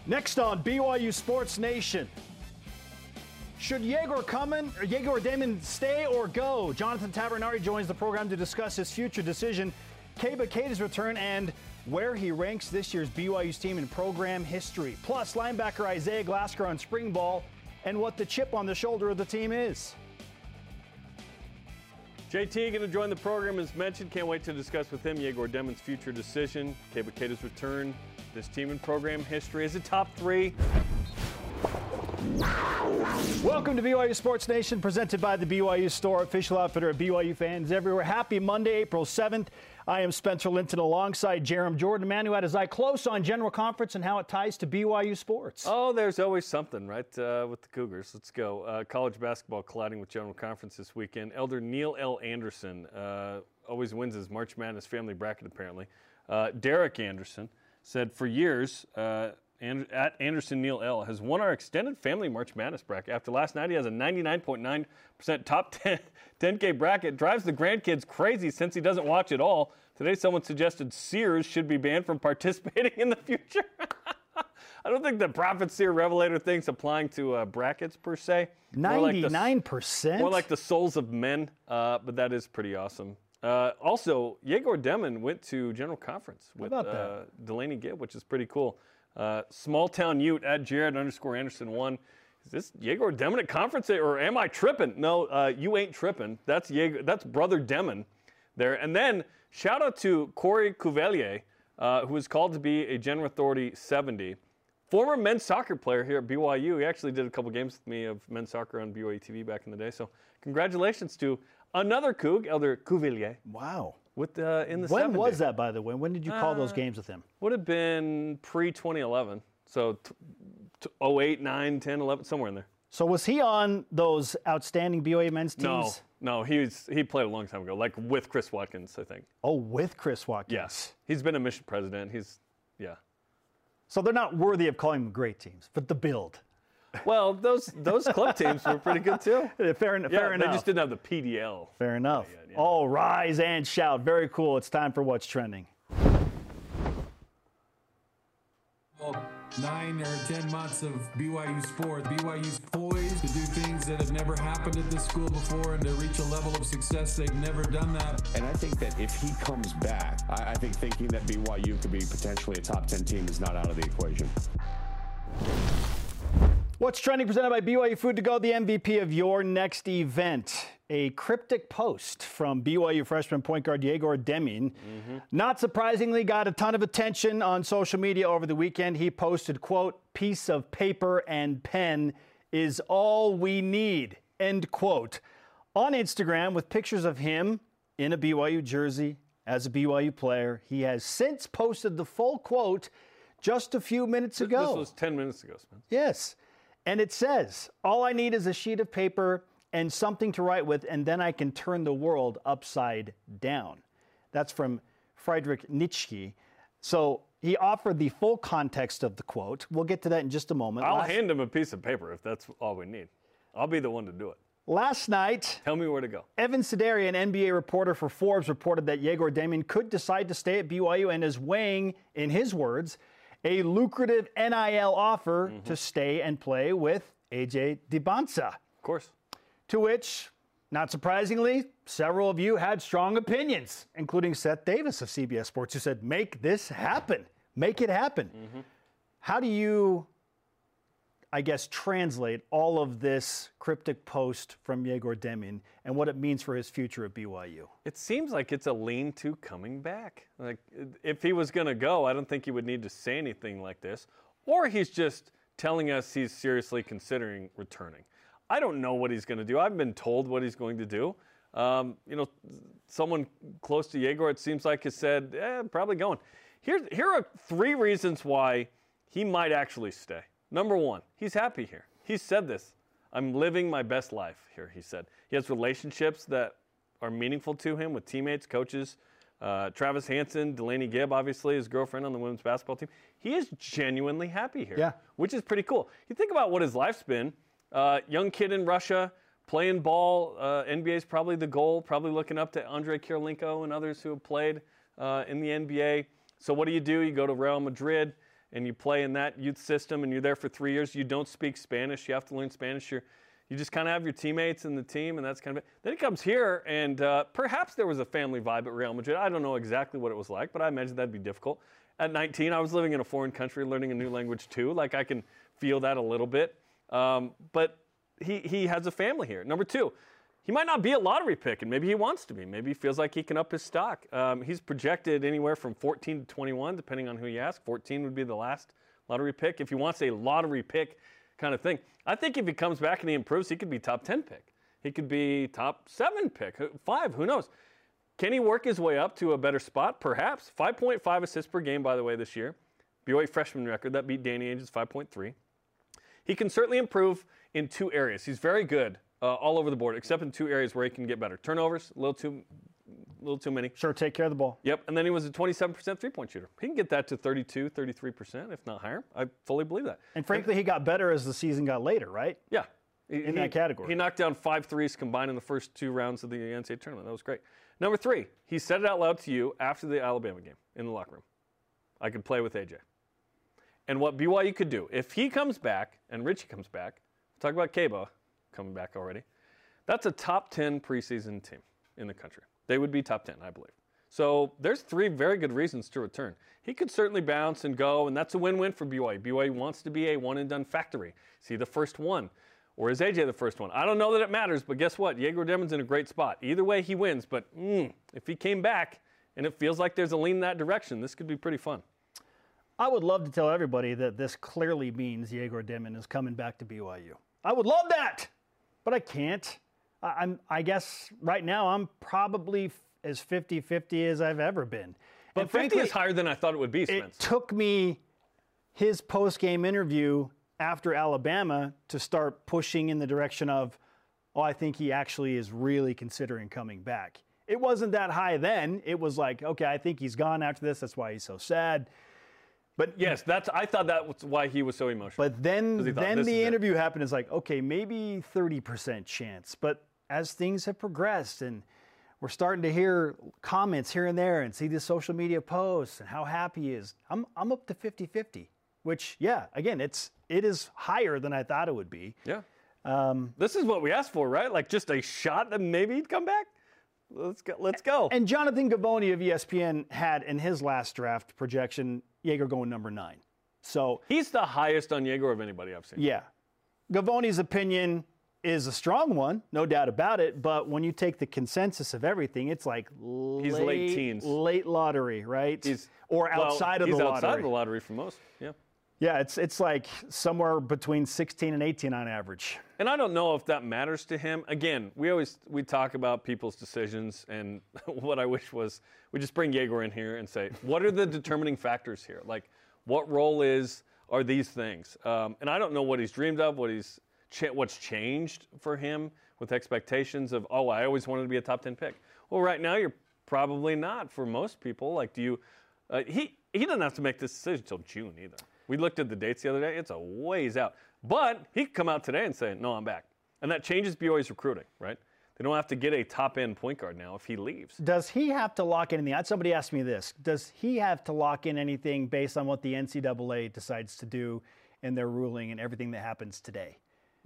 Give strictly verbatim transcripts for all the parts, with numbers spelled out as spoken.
Next on B Y U Sports Nation. Should Yegor Cummin, or Yegor Demmin stay or go? Jonathan Tavernari joins the program to discuss his future decision, Keba Keita's return, and where he ranks this year's B Y U's team in program history. Plus, linebacker Isaiah Glasgow on spring ball and what the chip on the shoulder of the team is. J T going to join the program as mentioned. Can't wait to discuss with him Yegor Demmin's future decision, Keba Keita's return, this team in program history as a top three. Welcome to B Y U Sports Nation, presented by the B Y U Store, official outfitter of B Y U fans everywhere. Happy Monday, April seventh. I am Spencer Linton alongside Jerem Jordan, man who had his eye close on General Conference and how it ties to B Y U sports. Oh, there's always something, right, uh, with the Cougars. Let's go. Uh, college basketball colliding with General Conference this weekend. Elder Neil L. Anderson uh, always wins his March Madness family bracket, apparently. Uh, Derek Anderson said for years, uh, And at Anderson Neil L. has won our extended family March Madness bracket. After last night, he has a ninety-nine point nine percent top ten, ten K bracket. Drives the grandkids crazy since he doesn't watch it all. Today, someone suggested Sears should be banned from participating in the future. I don't think the Prophet Seer Revelator thing's applying to uh, brackets per se. ninety-nine percent? More like the souls of men, uh, but that is pretty awesome. Uh, also, Yegor Demmin went to General Conference with uh, Delaney Gibb, which is pretty cool. Uh, small town Ute at Jared underscore Anderson one. Is this Yegor Demmin at conference, or am I tripping? No, uh, you ain't tripping. That's Yegor, that's brother Demmin there. And then shout out to Corey Cuvelier, uh, who is called to be a General Authority seventy. Former men's soccer player here at B Y U. He actually did a couple games with me of men's soccer on B Y U T V back in the day. So congratulations to another Coug, Elder Cuvelier. Wow. With uh, in the when seventies. was that, by the way? When did you call uh, those games with him? Would have been pre twenty eleven. So t- t- oh eight, nine, ten, eleven, somewhere in there. So was he on those outstanding B Y U men's teams? No, no, he was, he played a long time ago, like with Chris Watkins, I think. Oh, with Chris Watkins. Yes. He's been a mission president. He's, yeah. So they're not worthy of calling them great teams, but the build. Well, those those club teams were pretty good too. Fair, yeah, fair they enough. They just didn't have the P D L. Fair enough. Yet, yeah. Oh, rise and shout. Very cool. It's time for What's Trending. Well, nine or ten months of B Y U sports. B Y U's poised to do things that have never happened at this school before and to reach a level of success they've never done that. And I think that if he comes back, I, I think thinking that B Y U could be potentially a top ten team is not out of the equation. What's Trending, presented by B Y U Food to Go, the M V P of your next event. A cryptic post from B Y U freshman point guard Yegor Demmin. Mm-hmm. Not surprisingly, got a ton of attention on social media over the weekend. He posted, quote, "Piece of paper and pen is all we need," end quote, on Instagram with pictures of him in a B Y U jersey as a B Y U player. He has since posted the full quote just a few minutes ago. This was ten minutes ago, Spence. Yes. And it says, "All I need is a sheet of paper and something to write with, and then I can turn the world upside down." That's from Friedrich Nietzsche. So he offered the full context of the quote. We'll get to that in just a moment. I'll Last, hand him a piece of paper if that's all we need. I'll be the one to do it. Last night, tell me where to go. Evan Sideri, an N B A reporter for Forbes, reported that Yegor Demmin could decide to stay at B Y U and is weighing, in his words, a lucrative N I L offer mm-hmm. to stay and play with A J Dybantsa. Of course. To which, not surprisingly, several of you had strong opinions, including Seth Davis of C B S Sports, who said, make this happen. Make it happen. Mm-hmm. How do you, I guess, translate all of this cryptic post from Yegor Demmin and what it means for his future at B Y U? It seems like it's a lean to coming back. Like, if he was going to go, I don't think he would need to say anything like this. Or he's just telling us he's seriously considering returning. I don't know what he's going to do. I've been told what he's going to do. Um, you know, someone close to Yegor, it seems like, has said, eh, probably going. Here, here are three reasons why he might actually stay. Number one, he's happy here. He said this. "I'm living my best life here," he said. He has relationships that are meaningful to him with teammates, coaches. Uh, Travis Hansen, Delaney Gibb, obviously, his girlfriend on the women's basketball team. He is genuinely happy here, yeah. which is pretty cool. You think about what his life's been. Uh, young kid in Russia, playing ball. Uh, N B A is probably the goal, probably looking up to Andrei Kirilenko and others who have played uh, in the N B A. So what do you do? You go to Real Madrid, and you play in that youth system and you're there for three years, you don't speak Spanish, you have to learn Spanish, you're, you just kind of have your teammates in the team, and that's kind of it. Then he comes here, and uh, perhaps there was a family vibe at Real Madrid. I don't know exactly what it was like, but I imagine that'd be difficult. At nineteen, I was living in a foreign country, learning a new language too. Like, I can feel that a little bit. Um, but he, he has a family here. Number two, he might not be a lottery pick, and maybe he wants to be. Maybe he feels like he can up his stock. Um, he's projected anywhere from fourteen to twenty-one, depending on who you ask. fourteen would be the last lottery pick. If he wants a lottery pick kind of thing, I think if he comes back and he improves, he could be top ten pick. He could be top seven pick, five, who knows? Can he work his way up to a better spot? Perhaps. five point five assists per game, by the way, this year. B Y U freshman record. That beat Danny Ainge's five point three. He can certainly improve in two areas. He's very good uh, all over the board, except in two areas where he can get better. Turnovers, a little too, a little too many. Sure, take care of the ball. Yep, and then he was a twenty-seven percent three-point shooter. He can get that to thirty-two, thirty-three percent, if not higher. I fully believe that. And frankly, he got better as the season got later, right? Yeah. In he, that category. He knocked down five threes combined in the first two rounds of the N C double A tournament. That was great. Number three, he said it out loud to you after the Alabama game in the locker room. I could play with A J. And what B Y U could do, if he comes back and Richie comes back, we'll talk about Kaba coming back already, that's a top ten preseason team in the country. They would be top ten, I believe. So there's three very good reasons to return. He could certainly bounce and go, and that's a win-win for B Y U. B Y U wants to be a one-and-done factory. See the first one. Or is A J the first one? I don't know that it matters, but guess what? Yegor Demon's in a great spot. Either way, he wins. But mm, if he came back and it feels like there's a lean in that direction, this could be pretty fun. I would love to tell everybody that this clearly means Yegor Demon is coming back to B Y U. I would love that, but I can't. I, I'm, I guess right now I'm probably f- as fifty-fifty as I've ever been. But and fifty frankly, is higher than I thought it would be, Spence. It took me his post-game interview after Alabama to start pushing in the direction of, oh, I think he actually is really considering coming back. It wasn't that high then. It was like, okay, I think he's gone after this. That's why he's so sad. But yes, that's. I thought that was why he was so emotional. But then, thought, then the it. interview happened. It's like, okay, maybe thirty percent chance. But as things have progressed and we're starting to hear comments here and there and see the social media posts and how happy he is, I'm I'm up to fifty-fifty. Which, yeah, again, it's it is higher than I thought it would be. Yeah. Um, this is what we asked for, right? Like just a shot that maybe he'd come back. Let's go. Let's go. And Jonathan Gavoni of E S P N had in his last draft projection Yegor going number nine. So he's the highest on Yegor of anybody I've seen. Yeah. Gavoni's opinion is a strong one, no doubt about it. But when you take the consensus of everything, it's like he's late, late teens, late lottery, right? He's, or outside well, of the he's lottery. He's outside of the lottery for most. Yeah. Yeah, it's it's like somewhere between sixteen and eighteen on average. And I don't know if that matters to him. Again, we always we talk about people's decisions, and what I wish was we just bring Yegor in here and say, what are the determining factors here? Like, what role is are these things? Um, and I don't know what he's dreamed of, what he's cha- what's changed for him with expectations of, oh, I always wanted to be a top ten pick. Well, right now you're probably not for most people. Like, do you? Uh, he he doesn't have to make this decision until June either. We looked at the dates the other day. It's a ways out. But he could come out today and say, no, I'm back. And that changes B Y U's recruiting, right? They don't have to get a top-end point guard now if he leaves. Does he have to lock in anything? Somebody asked me this. Does he have to lock in anything based on what the N C double A decides to do in their ruling and everything that happens today?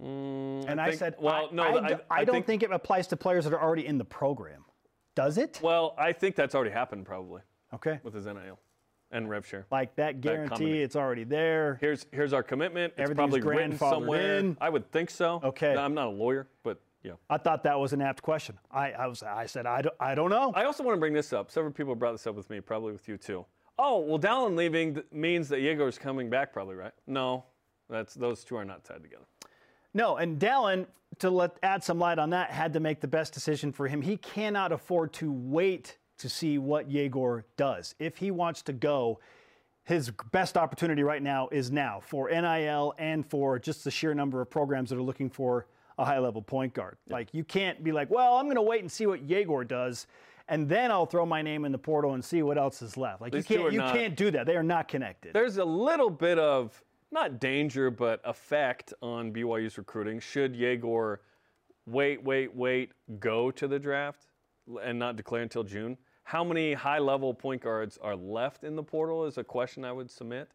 Mm, and I, I think, said, well, I, no, I, I, I, I don't think, think it applies to players that are already in the program. Does it? Well, I think that's already happened probably. Okay. With his N I L. And rev share. Like that guarantee, that it's already there. Here's here's our commitment. It's probably written somewhere. In. I would think so. Okay. No, I'm not a lawyer, but yeah. I thought that was an apt question. I, I was I said I don't, I don't know. I also want to bring this up. Several people brought this up with me, probably with you too. Oh, well, Dallin leaving th- means that Yegor's coming back, probably, right? No, that's those two are not tied together. No, and Dallin, to let add some light on that, had to make the best decision for him. He cannot afford to wait to see what Yegor does. If he wants to go, his best opportunity right now is now for N I L and for just the sheer number of programs that are looking for a high-level point guard. Yeah. Like, you can't be like, well, I'm going to wait and see what Yegor does, and then I'll throw my name in the portal and see what else is left. Like, These you can't you not, can't do that. They are not connected. There's a little bit of, not danger, but effect on B Y U's recruiting. Should Yegor wait, wait, wait, go to the draft and not declare until June? How many high-level point guards are left in the portal is a question I would submit.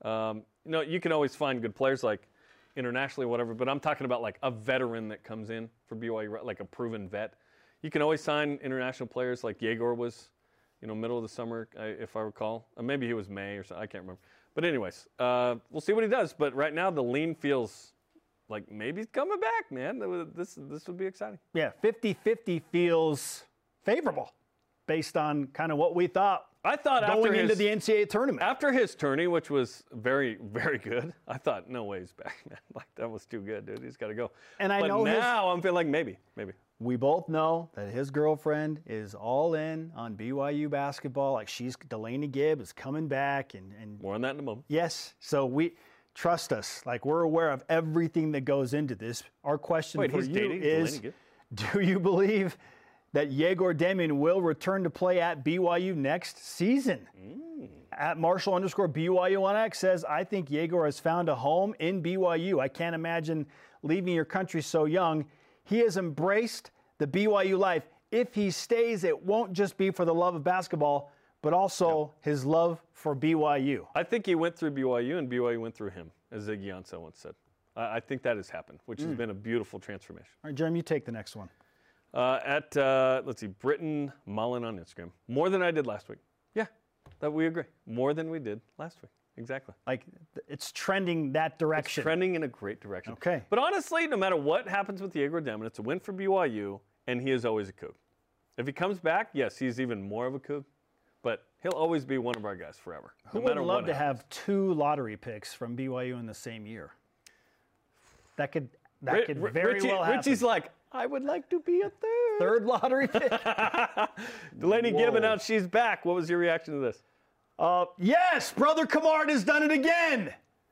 Um, you know, you can always find good players like internationally or whatever, but I'm talking about like a veteran that comes in for B Y U, like a proven vet. You can always sign international players like Yegor was, you know, middle of the summer, if I recall. Or maybe he was May or something. I can't remember. But anyways, uh, we'll see what he does. But right now, the lean feels like maybe he's coming back, man. This this would be exciting. Yeah, fifty-fifty feels favorable based on kind of what we thought. I thought going after into his, the N C double A tournament. After his tourney, which was very, very good, I thought, no way he's back, man. Like, that was too good, dude. He's got to go. And I but know now his, I'm feeling like maybe, maybe. We both know that his girlfriend is all in on B Y U basketball. Like, she's, Delaney Gibb is coming back. and, and More on that in a moment. Yes. So we, trust us. Like, we're aware of everything that goes into this. Our question Wait, for he's you dating is, Delaney Gibb? do you believe that Yegor Demian will return to play at B Y U next season? Mm. At Marshall underscore B Y U on X says, I think Yegor has found a home in B Y U. I can't imagine leaving your country so young. He has embraced the B Y U life. If he stays, it won't just be for the love of basketball, but also no. his love for B Y U. I think he went through B Y U and B Y U went through him, as Ziggy Ansah once said. I, I think that has happened, which mm. has been a beautiful transformation. All right, Jeremy, you take the next one. Uh, at, uh, let's see, Britton Mullen on Instagram. More than I did last week. Yeah, that we agree. More than we did last week. Exactly. Like, it's trending that direction. It's trending in a great direction. Okay. But honestly, no matter what happens with Yegor Demian, it's a win for B Y U, and he is always a Coug. If he comes back, yes, he's even more of a Coug, but he'll always be one of our guys forever. Who no would matter love what to happens. have two lottery picks from B Y U in the same year? That could that R- could R- very Richie, well happen. Richie's like, I would like to be a third. Third lottery pick. Delaney Whoa. Gibb announced she's back. What was your reaction to this? Uh, yes, Brother Kamard has done it again.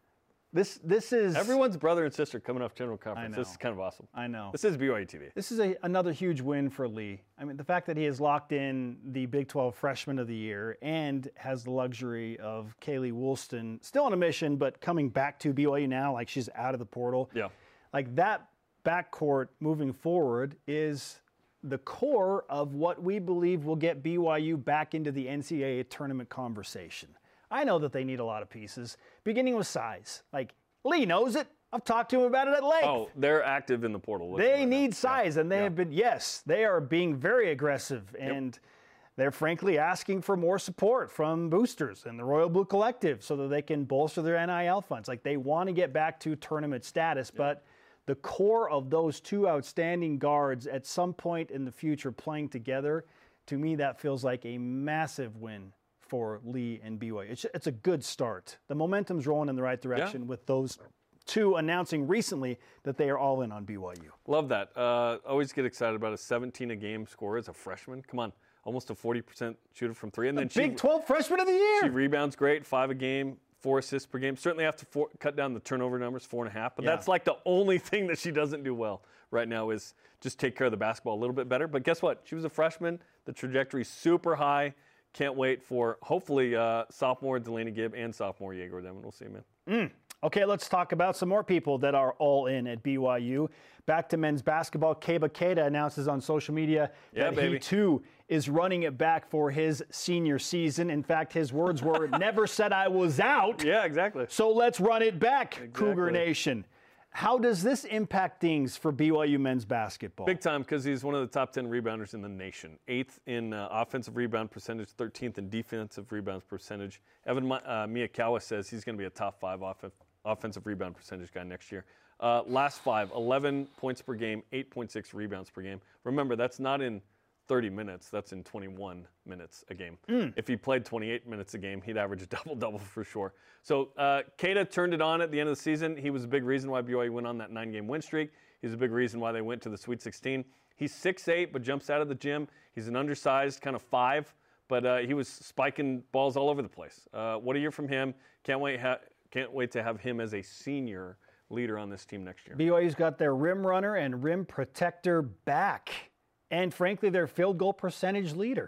This this is Everyone's brother and sister coming off General Conference. I know. This is kind of awesome. I know. This is B Y U T V. This is a, another huge win for Lee. I mean, the fact that he has locked in the Big twelve Freshman of the Year and has the luxury of Kaylee Woolston still on a mission, but coming back to B Y U now, like she's out of the portal. Yeah. Like that backcourt moving forward is the core of what we believe will get B Y U back into the N C double A tournament conversation. I know that they need a lot of pieces, beginning with size. Like, Lee knows it. I've talked to him about it at length. Oh, they're active in the portal. They right need now. size, yeah. and they yeah. have been, yes, they are being very aggressive, and yep. they're frankly asking for more support from boosters and the Royal Blue Collective so that they can bolster their N I L funds. Like, they want to get back to tournament status, yep. but the core of those two outstanding guards at some point in the future playing together, to me, that feels like a massive win for Lee and B Y U. It's, it's a good start. The momentum's rolling in the right direction yeah. with those two announcing recently that they are all in on B Y U. Love that. Uh, always get excited about a seventeen a game score as a freshman. Come on, almost a forty percent shooter from three. And the then Big she, twelve Freshman of the Year. She rebounds great, five a game, four assists per game. Certainly have to four, cut down the turnover numbers, four and a half. But yeah. that's like the only thing that she doesn't do well right now is just take care of the basketball a little bit better. But guess what? She was a freshman. The trajectory's super high. Can't wait for, hopefully, uh, sophomore Delaney Gibb and sophomore Yegor Demian. We'll see, man. Mm. Okay, let's talk about some more people that are all in at B Y U. Back to men's basketball. Keba Keita announces on social media yeah, that baby. he, too, is running it back for his senior season. In fact, his words were, never said I was out. Yeah, exactly. So let's run it back, exactly. Cougar Nation. How does this impact things for B Y U men's basketball? Big time, because he's one of the top ten rebounders in the nation. Eighth in uh, offensive rebound percentage, thirteenth in defensive rebounds percentage. Evan uh, Miyakawa says he's going to be a top five off- offensive rebound percentage guy next year. Uh, last five, eleven points per game, eight point six rebounds per game. Remember, that's not in thirty minutes. That's in twenty-one minutes a game. Mm. If he played twenty-eight minutes a game, he'd average a double-double for sure. So uh, Keita turned it on at the end of the season. He was a big reason why B Y U went on that nine-game win streak. He's a big reason why they went to the Sweet sixteen. He's six eight, but jumps out of the gym. He's an undersized kind of five, but uh, he was spiking balls all over the place. Uh, what a year from him. Can't wait, ha- can't wait to have him as a senior leader on this team next year. B Y U's got their rim runner and rim protector back. And frankly, their field goal percentage leader.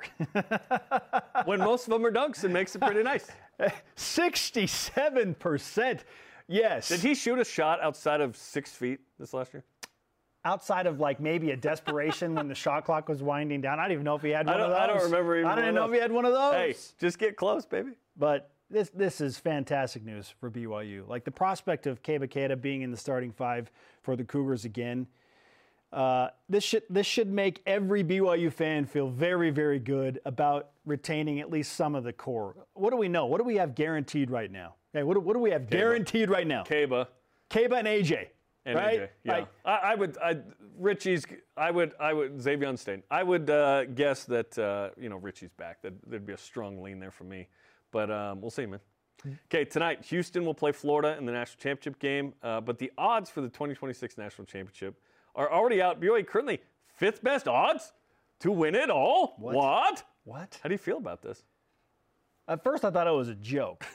When most of them are dunks, it makes it pretty nice. sixty-seven percent. Yes. Did he shoot a shot outside of six feet this last year? Outside of like maybe a desperation when the shot clock was winding down. I don't even know if he had one I don't, of those. I don't remember even I don't even know those. if he had one of those. Hey, just get close, baby. But this this is fantastic news for B Y U. Like the prospect of Keba Keita being in the starting five for the Cougars again. Uh, this should this should make every B Y U fan feel very, very good about retaining at least some of the core. What do we know? What do we have guaranteed right now? Okay, what do, what do we have Keba. guaranteed right now? Keba. Keba and A J. And right? A J, yeah. Like, I, I would, I, Richie's, I would, I would, Xavier Stain. I would uh, guess that, uh, you know, Richie's back. That there'd be a strong lean there for me. But um, we'll see, man. Okay, tonight, Houston will play Florida in the national championship game. Uh, but the odds for the twenty twenty-six national championship are already out. B Y U currently fifth best odds to win it all. What? What? What? How do you feel about this? At first, I thought it was a joke.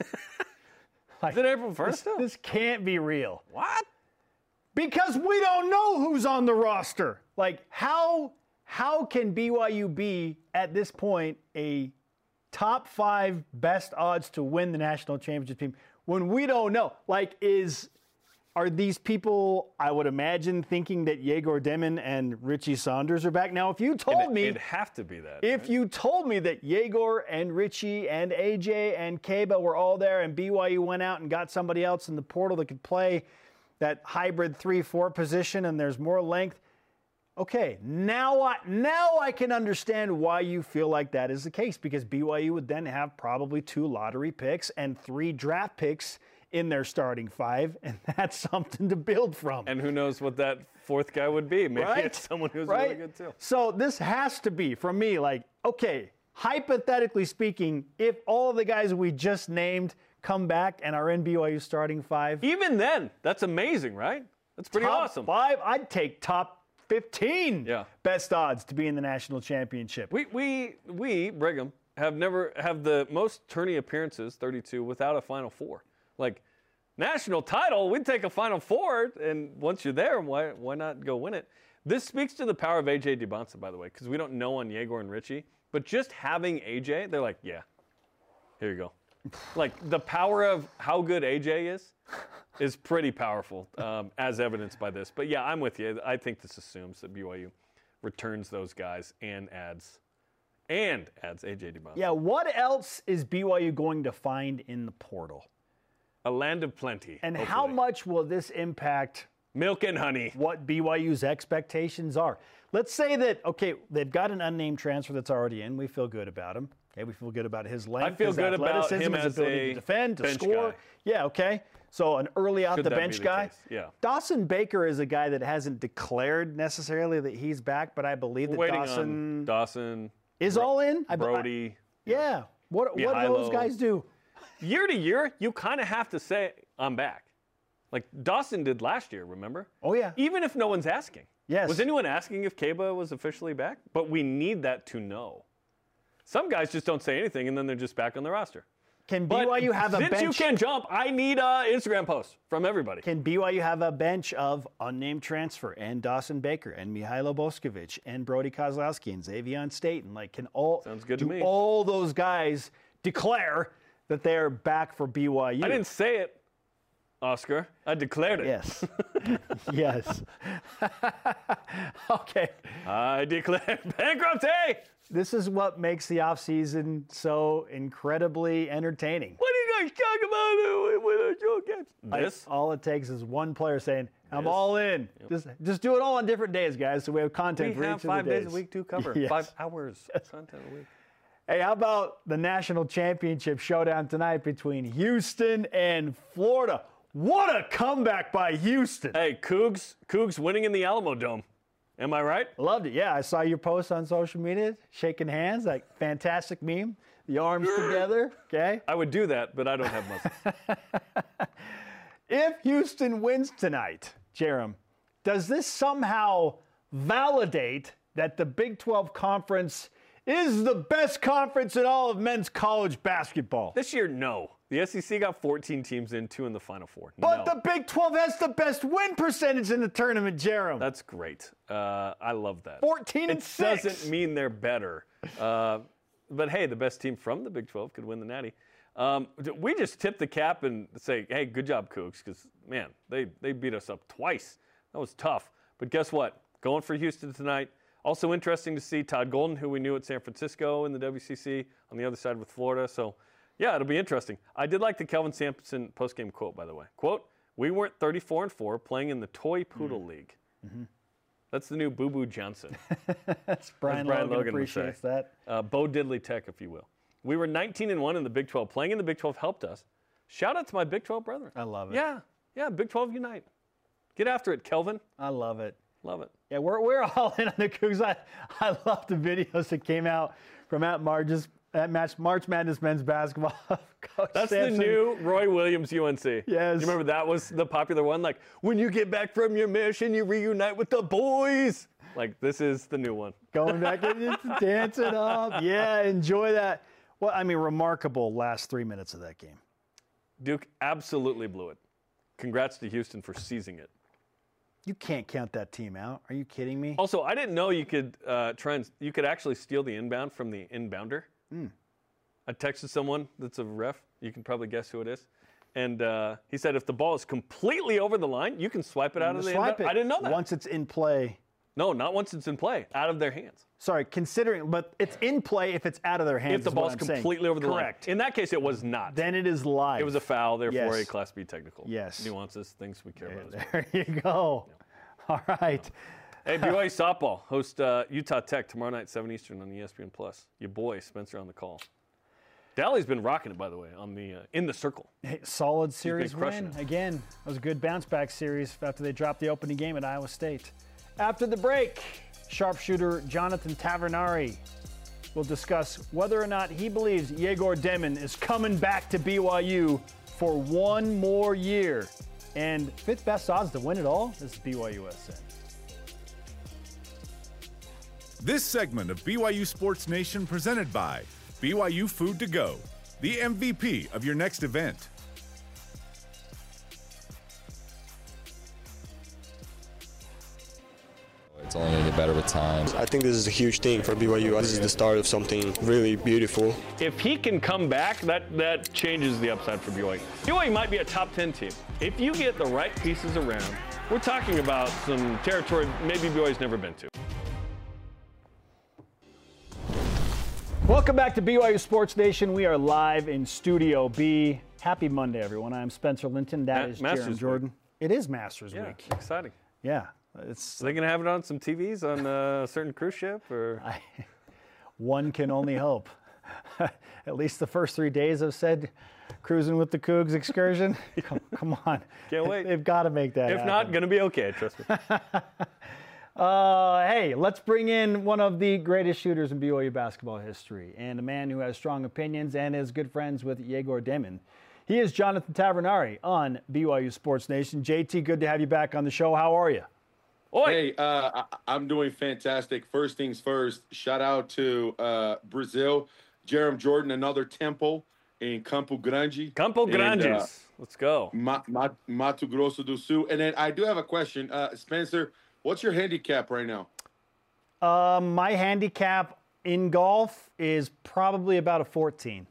Like, Is it April first? This, this can't be real. What? Because we don't know who's on the roster. Like, how how can B Y U be, at this point, a top five best odds to win the national championship team when we don't know? Like, is are these people, I would imagine, thinking that Yegor Demin and Richie Saunders are back? Now, if you told It'd, me... it'd have to be that. If right? you told me that Yegor and Richie and A J and Keba were all there and B Y U went out and got somebody else in the portal that could play that hybrid three four position and there's more length, okay, now I, now I can understand why you feel like that is the case, because B Y U would then have probably two lottery picks and three draft picks in their starting five, and that's something to build from. And who knows what that fourth guy would be. Maybe Right? it's someone who's right? really good too. So this has to be, for me, like, okay, hypothetically speaking, if all of the guys we just named come back and are in B Y U starting five, Even then, that's amazing, right? That's pretty top awesome. five, I'd take top fifteen Yeah. best odds to be in the national championship. We we we Brigham have never have the most tourney appearances, thirty-two, without a Final Four. Like national title, we'd take a Final Four, and once you're there, why why not go win it? This speaks to the power of A J DeBonsa, by the way, because we don't know on Yegor and Richie, but just having A J, they're like, yeah, here you go. Like the power of how good A J is is pretty powerful, um, as evidenced by this. But yeah, I'm with you. I think this assumes that B Y U returns those guys and adds and adds A J DeBonsa. Yeah, what else is B Y U going to find in the portal? A land of plenty. And how hopefully. much will this impact Milk and honey. what B Y U's expectations are? Let's say that, okay, they've got an unnamed transfer that's already in. We feel good about him. Okay, we feel good about his length, I feel his good about athleticism, him his as ability a to defend, to bench score. guy. Yeah, okay. So an early out Should the that be bench the guy. case? Yeah. Dawson Baker is a guy that hasn't declared necessarily that he's back, but I believe We're that waiting Dawson on Dawson, is all in. I, Brody. I, yeah. What, what do those Mihailo. guys do? Year to year, you kind of have to say, I'm back. Like Dawson did last year, remember? Oh, yeah. Even if no one's asking. Yes. Was anyone asking if Keba was officially back? But we need that to know. Some guys just don't say anything, and then they're just back on the roster. Can But B Y U have a since bench? you can jump, I need an Instagram post from everybody. Can B Y U have a bench of unnamed transfer and Dawson Baker and Mihailo Boskovic and Brody Kozlowski and Xavier Staten? Like, can all Sounds good to do me. all those guys declare that they're back for B Y U? I didn't say it, Oscar. I declared it. Yes. Yes. Okay. I declared bankruptcy. This is what makes the offseason so incredibly entertaining. What are you guys talking about with our show gets? Like, This? all it takes is one player saying, I'm This. all in. Just, just do it all on different days, guys, so we have content We for have each of five the days days. a week to cover. Yes. Five hours of content a week. Hey, how about the national championship showdown tonight between Houston and Florida? What a comeback by Houston. Hey, Cougs, Cougs winning in the Alamo Dome. Am I right? Loved it. Yeah, I saw your post on social media, shaking hands, like fantastic meme. The arms together, okay? I would do that, but I don't have muscles. If Houston wins tonight, Jerem, does this somehow validate that the Big twelve Conference is the best conference in all of men's college basketball? This year, no. The S E C got fourteen teams in, two in the Final Four. But no. the Big twelve has the best win percentage in the tournament, Jerem. That's great. Uh, I love that. fourteen and it six. doesn't mean they're better. Uh, but hey, the best team from the Big twelve could win the Natty. Um, we just tip the cap and say, hey, good job, Cougs, because, man, they, they beat us up twice. That was tough. But guess what? Going for Houston tonight. Also interesting to see Todd Golden, who we knew at San Francisco in the W C C, on the other side with Florida. So, Yeah, it'll be interesting. I did like the Kelvin Sampson postgame quote, by the way. Quote, we weren't thirty-four and four playing in the Toy Poodle mm. League. Mm-hmm. That's the new Boo Boo Johnson. That's Brian, Brian Logan, Logan appreciates that. Uh, Bo Diddley Tech, if you will. We were nineteen and one in the Big twelve. Playing in the Big twelve helped us. Shout out to my Big twelve brethren. I love it. Yeah, yeah, Big twelve unite. Get after it, Kelvin. I love it. Love it. Yeah, we're we're all in on the Cougs. I, I love the videos that came out from at Marge's at match March Madness men's basketball. Coach That's Sampson. the new Roy Williams U N C. Yes. You remember that was the popular one? Like, when you get back from your mission, you reunite with the boys. Like, this is the new one. Going back and just dancing up. Yeah, enjoy that. Well, I mean, remarkable last three minutes of that game. Duke absolutely blew it. Congrats to Houston for seizing it. You can't count that team out. Are you kidding me? Also, I didn't know you could uh, try and you could actually steal the inbound from the inbounder. Mm. I texted someone that's a ref. You can probably guess who it is. And uh, he said if the ball is completely over the line, you can swipe it out of the swipe inbound. it I didn't know that. Once it's in play. No, not once it's in play. Out of their hands. Sorry, considering, but it's in play if it's out of their hands. If the ball's completely saying. over the Correct. line. In that case, it was not. Then it is live. It was a foul, therefore yes. a Class B technical. Yes. Nuances, things we care there, about. There you go. Yeah. All right. Hey, B Y U softball host uh, Utah Tech tomorrow night, seven Eastern on E S P N Plus. Your boy Spencer on the call. Dalley's been rocking it, by the way, on the uh, in the circle. Hey, solid series win it. again. It was a good bounce back series after they dropped the opening game at Iowa State. After the break, sharpshooter Jonathan Tavernari will discuss whether or not he believes Yegor Demin is coming back to B Y U for one more year. And fifth best odds to win it all, this is B Y U S N. This segment of B Y U Sports Nation presented by B Y U Food to Go, the M V P of your next event. It's only going to get better with time. I think this is a huge thing for B Y U. This is the start of something really beautiful. If he can come back, that, that changes the upside for B Y U. B Y U might be a top ten team. If you get the right pieces around, we're talking about some territory maybe B Y U's never been to. Welcome back to B Y U Sports Nation. We are live in Studio B. Happy Monday, everyone. I'm Spencer Linton. That Ma- is Masters Jaron Jordan. Week. It is Masters yeah, Week. Exciting. Yeah. It's, Are they going to have it on some T Vs on a certain cruise ship? Or I, one can only hope. At least the first three days I've said cruising with the Cougs excursion. come, come on. Can't wait. They've got to make that If happen. not, going to be okay, trust me. Uh, hey, let's bring in one of the greatest shooters in B Y U basketball history and a man who has strong opinions and is good friends with Yegor Demin. He is Jonathan Tavernari on B Y U Sports Nation. J T, good to have you back on the show. How are you? Oi. Hey, uh, I, I'm doing fantastic. First things first, shout out to uh, Brazil, Jarom Jordan, another temple in Campo Grande. Campo Grande. Uh, Let's go. Ma- Ma- Mato Grosso do Sul. And then I do have a question. Uh, Spencer, what's your handicap right now? Uh, my handicap in golf is probably about a fourteen.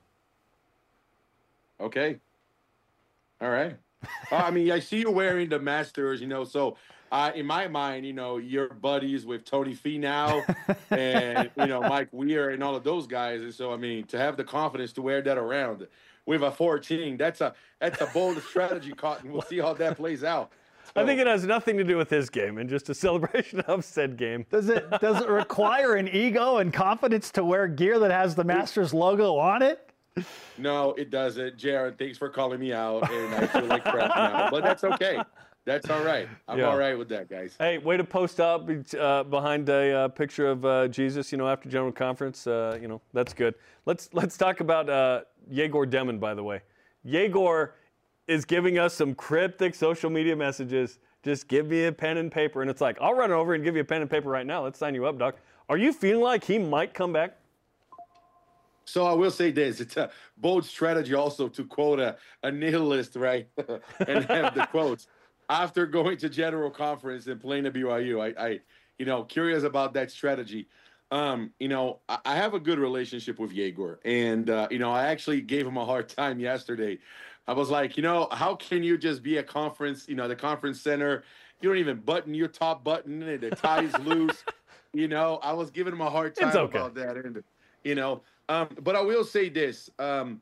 Okay. All right. uh, I mean, I see you wearing the Masters, you know, so uh, in my mind, you know, you're buddies with Tony Finau and, you know, Mike Weir and all of those guys. And so, I mean, to have the confidence to wear that around with a fourteen, that's a that's a bold strategy, Cotton. We'll see how that plays out. I think it has nothing to do with his game and just a celebration of said game. Does it does it require an ego and confidence to wear gear that has the Masters logo on it? No, it doesn't. Jaron, thanks for calling me out, and I feel like crap now. But that's okay. That's all right. I'm Yeah. all right with that, guys. Hey, way to post up uh, behind a uh, picture of uh, Jesus, you know, after General Conference. Uh, you know, that's good. Let's let's talk about uh, Yegor Demin, by the way. Yegor is giving us some cryptic social media messages. Just give me a pen and paper. And it's like, I'll run over and give you a pen and paper right now. Let's sign you up, Doc. Are you feeling like he might come back? So I will say this. It's a bold strategy also to quote a, a nihilist, right? And have the quotes. After going to General Conference and playing at B Y U, I, I you know, curious about that strategy. Um, you know, I, I have a good relationship with Yegor. And, uh, you know, I actually gave him a hard time yesterday. I was like, you know, how can you just be a conference, you know, the conference center? You don't even button your top button and the tie's loose. You know, I was giving him a hard time It's okay. about that. And, you know, um, but I will say this. Um,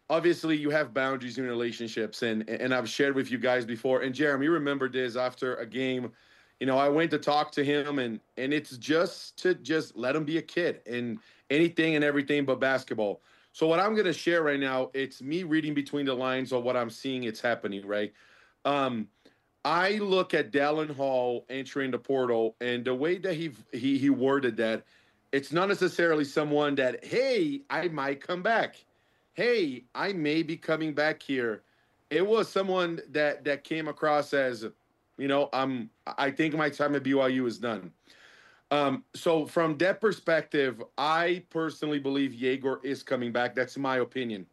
obviously you have boundaries in relationships, and and I've shared with you guys before. And Jeremy, you remember this after a game, you know, I went to talk to him, and and it's just to just let him be a kid and anything and everything but basketball. So what I'm going to share right now, it's me reading between the lines of what I'm seeing it's happening, right? Um, I look at Dallin Hall entering the portal, and the way that he he he worded that, it's not necessarily someone that, hey, I might come back. Hey, I may be coming back here. It was someone that that came across as, you know, I'm I think my time at B Y U is done. Um, so from that perspective, I personally believe Yegor is coming back. That's my opinion.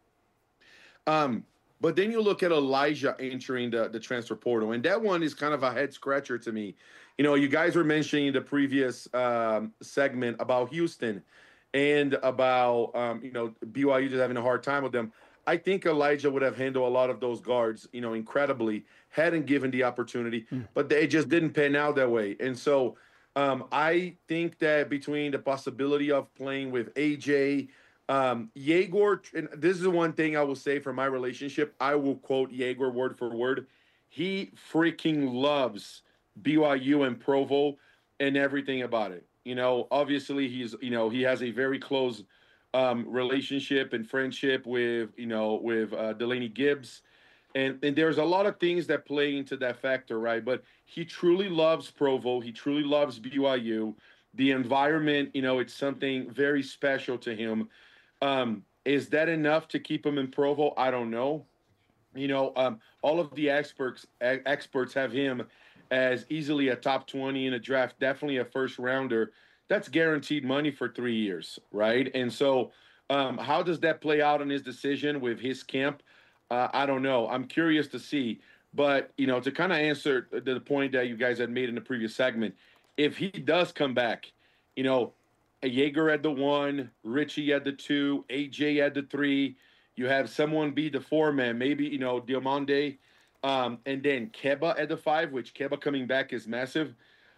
Um, but then you look at Elijah entering the, the transfer portal, and that one is kind of a head scratcher to me. You know, you guys were mentioning the previous um, segment about Houston and about, um, you know, B Y U just having a hard time with them. I think Elijah would have handled a lot of those guards, you know, incredibly, hadn't given the opportunity, mm. but they just didn't pan out that way. And so um, I think that between the possibility of playing with A J, um, Yegor, and this is the one thing I will say for my relationship, I will quote Yegor word for word. He freaking loves B Y U and Provo and everything about it. You know, obviously he's, you know, he has a very close um, relationship and friendship with, you know, with uh, Delaney Gibbs. And, and there's a lot of things that play into that factor, right? But he truly loves Provo. He truly loves B Y U. The environment, you know, it's something very special to him. Um, is that enough to keep him in Provo? I don't know. You know, um, all of the experts experts have him as easily a top twenty in a draft, definitely a first rounder. That's guaranteed money for three years, right? And so um, how does that play out in his decision with his camp? Uh, I don't know. I'm curious to see. But, you know, to kind of answer the point that you guys had made in the previous segment, if he does come back, you know, Yegor at the one, Richie at the two, A J at the three, you have someone be the four man, maybe, you know, Diomande, um, and then Keba at the five, which Keba coming back is massive.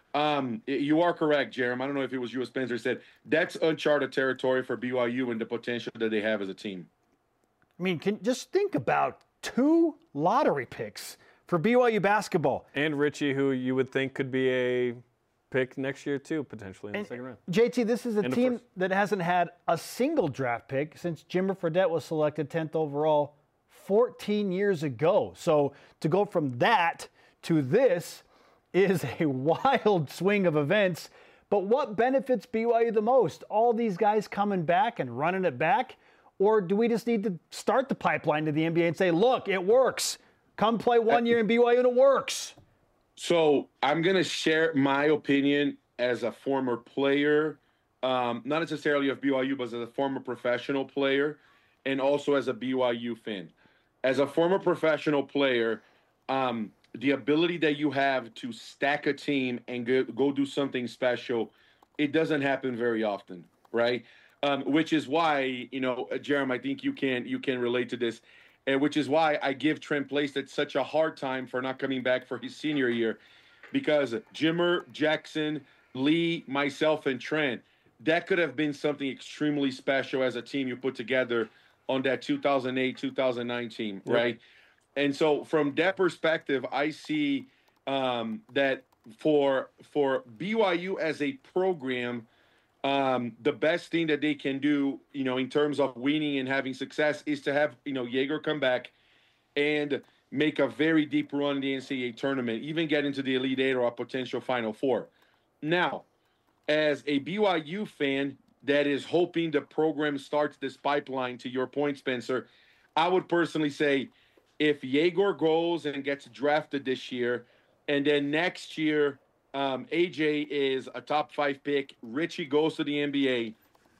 Um, you are correct, Jeremy. I don't know if it was you or Spencer said that's uncharted territory for B Y U and the potential that they have as a team. I mean, can just think about two lottery picks for B Y U basketball. And Richie, who you would think could be a pick next year too, potentially in and the second round. J T, this is a and team that hasn't had a single draft pick since Jimmer Fredette was selected tenth overall fourteen years ago. So to go from that to this is a wild swing of events. But what benefits B Y U the most? All these guys coming back and running it back? Or do we just need to start the pipeline to the N B A and say, look, it works. Come play one year in B Y U and it works? So I'm going to share my opinion as a former player, um, not necessarily of B Y U, but as a former professional player and also as a B Y U fan. As a former professional player, um, the ability that you have to stack a team and go, go do something special, it doesn't happen very often, right? Um, which is why, you know, Jeremy, I think you can you can relate to this, and which is why I give Trent Placet such a hard time for not coming back for his senior year, because Jimmer, Jackson, Lee, myself, and Trent, that could have been something extremely special as a team you put together on that two thousand eight, two thousand nine team, right? Yep. And so from that perspective, I see um, that for for B Y U as a program, Um, the best thing that they can do, you know, in terms of winning and having success is to have, you know, Yegor come back and make a very deep run in the N C double A tournament, even get into the Elite Eight or a potential Final Four. Now, as a B Y U fan that is hoping the program starts this pipeline, to your point, Spencer, I would personally say if Yegor goes and gets drafted this year, and then next year, Um, A J is a top five pick. Richie goes to the N B A.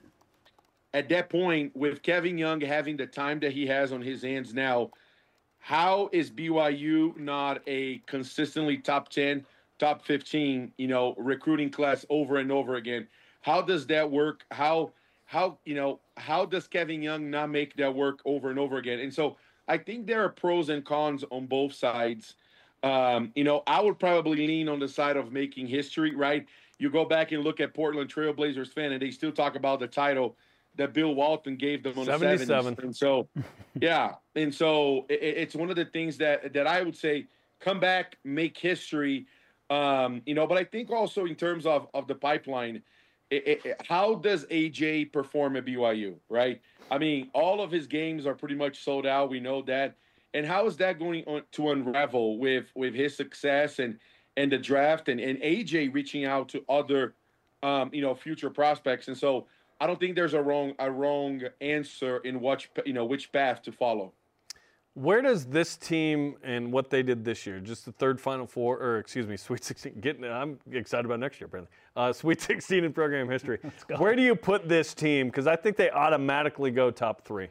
At that point, with Kevin Young having the time that he has on his hands now, how is B Y U not a consistently top ten, top fifteen, you know, recruiting class over and over again? How does that work? How, how, you know, how does Kevin Young not make that work over and over again? And so I think there are pros and cons on both sides. Um, you know, I would probably lean on the side of making history, right? You go back and look at Portland Trailblazers fan, and they still talk about the title that Bill Walton gave them on the seventy-seven. seventies. And so, yeah. And so it, it's one of the things that, that I would say, come back, make history. Um, you know, but I think also in terms of, of the pipeline, it, it, how does A J perform at B Y U, right? I mean, all of his games are pretty much sold out. We know that. And how is that going on to unravel with, with his success and, and the draft and, and A J reaching out to other, um, you know, future prospects? And so I don't think there's a wrong a wrong answer in which, you know, which path to follow. Where does this team and what they did this year, just the third Final Four, or excuse me, Sweet sixteen, getting, I'm excited about next year, apparently. Uh, Sweet sixteen in program history. Where do you put this team? Because I think they automatically go top three.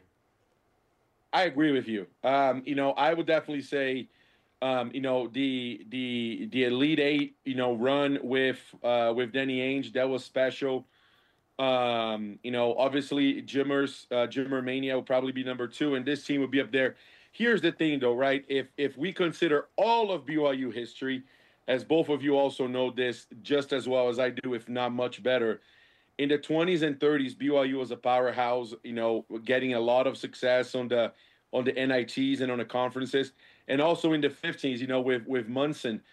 I agree with you. Um, you know, I would definitely say, um, you know, the the the Elite Eight, you know, run with uh, with Danny Ainge, that was special. Um, you know, obviously Jimmers, uh, Jimmer Mania will probably be number two, and this team would be up there. Here's the thing, though, right? If if we consider all of B Y U history, as both of you also know this just as well as I do, if not much better, in the twenties and thirties, B Y U was a powerhouse, you know, getting a lot of success on the on the N I Ts and on the conferences. And also in the fifties, you know, with with Munson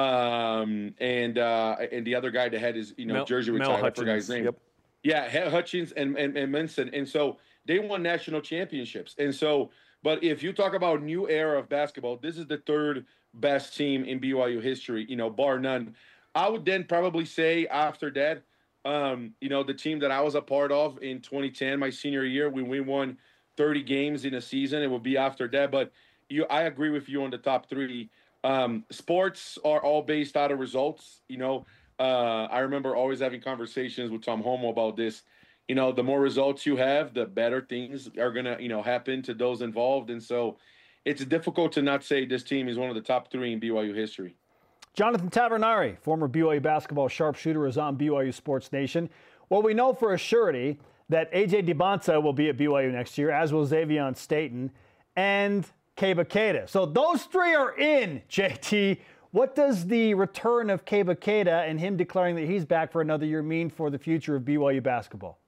um, and uh, and the other guy that had his, you know, Mel, jersey Mel retired. I Hutchins, forgot his name. Yep. Yeah, Hutchins and, and, and Munson. And so they won national championships. And so, but if you talk about new era of basketball, this is the third best team in B Y U history, you know, bar none. I would then probably say after that, um, you know, the team that I was a part of in twenty ten, my senior year, when we won thirty games in a season, it will be after that. But you, I agree with you on the top three. Um, sports are all based out of results. You know, uh, I remember always having conversations with Tom Homo about this. You know, the more results you have, the better things are going to, you know, happen to those involved. And so it's difficult to not say this team is one of the top three in B Y U history. Jonathan Tavernari, former B Y U basketball sharpshooter, is on B Y U Sports Nation. Well, we know for a surety that A J Dibonsa will be at B Y U next year, as will Xavier Staten and Keba Keita. So those three are in, J T. What does the return of Keba Keita and him declaring that he's back for another year mean for the future of B Y U basketball?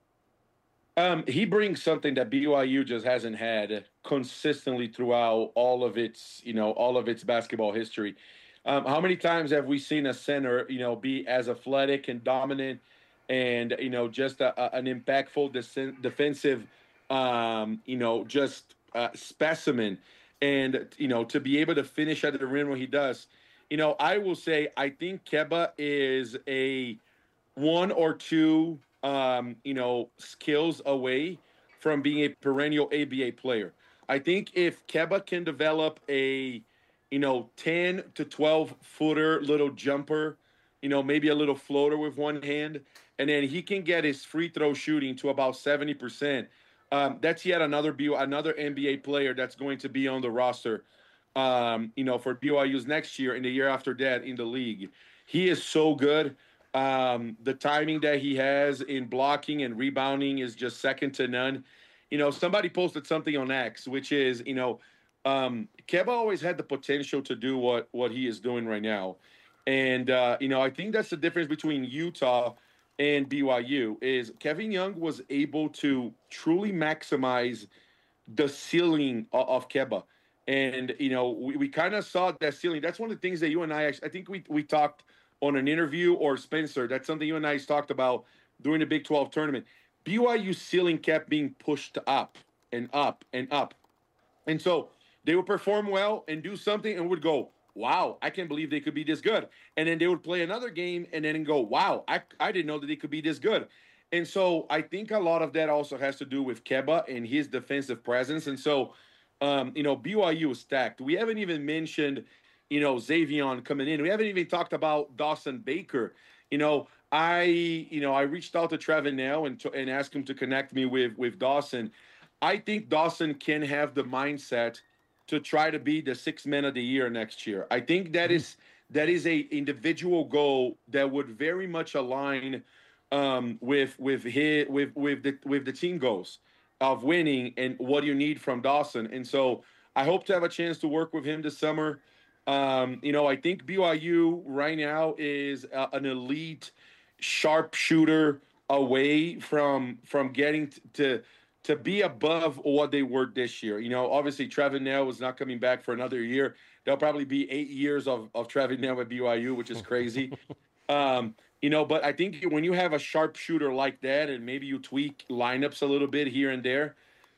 Um, he brings something that B Y U just hasn't had consistently throughout all of its, you know, all of its basketball history. Um, how many times have we seen a center, you know, be as athletic and dominant and, you know, just a, a, an impactful des- defensive, um, you know, just uh, specimen, and, you know, to be able to finish at the rim when he does. You know, I will say I think Keba is a one or two, um, you know, skills away from being a perennial A B A player. I think if Keba can develop a, you know, ten to twelve footer little jumper, you know, maybe a little floater with one hand, and then he can get his free throw shooting to about seventy percent. Um, that's yet another B- another N B A player that's going to be on the roster, um, you know, for B Y U's next year and the year after that in the league. He is so good. Um, the timing that he has in blocking and rebounding is just second to none. You know, somebody posted something on X, which is, you know, um, Keba always had the potential to do what, what he is doing right now. And, uh, you know, I think that's the difference between Utah and B Y U is Kevin Young was able to truly maximize the ceiling of, of Keba. And, you know, we, we kind of saw that ceiling. That's one of the things that you and I actually, I think we, we talked on an interview, or Spencer, that's something you and I talked about during the Big twelve tournament. B Y U ceiling kept being pushed up and up and up. And so they would perform well and do something and would go, wow, I can't believe they could be this good. And then they would play another game and then go, wow, I, I didn't know that they could be this good. And so I think a lot of that also has to do with Keba and his defensive presence. And so, um, you know, B Y U is stacked. We haven't even mentioned, you know, Xavier coming in. We haven't even talked about Dawson Baker. You know, I, you know, I reached out to Trevin now and to, and asked him to connect me with, with Dawson. I think Dawson can have the mindset to try to be the sixth man of the year next year. I think that is that is a individual goal that would very much align um, with with his, with with the with the team goals of winning and what you need from Dawson. And so I hope to have a chance to work with him this summer. Um, you know, I think B Y U right now is uh, an elite sharpshooter away from from getting t- to to be above what they were this year. You know, obviously Trevin Knell is not coming back for another year. There'll probably be eight years of of Trevin Knell at B Y U, which is crazy. um, you know, but I think when you have a sharpshooter like that, and maybe you tweak lineups a little bit here and there.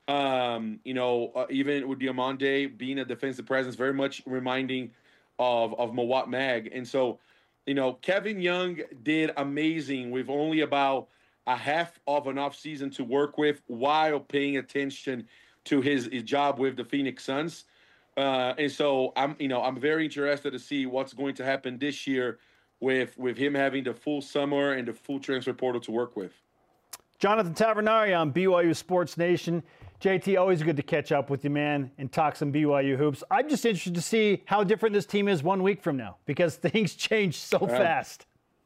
Um, you know, uh, even with Diamande being a defensive presence, very much reminding of of Mawot Mag. And so, you know, Kevin Young did amazing with only about a half of an off season to work with while paying attention to his, his job with the Phoenix Suns. Uh, and so I'm, you know, I'm very interested to see what's going to happen this year with with him having the full summer and the full transfer portal to work with. Jonathan Tavernari on B Y U Sports Nation. J T, always good to catch up with you, man, and talk some B Y U hoops. I'm just interested to see how different this team is one week from now because things change so right. fast.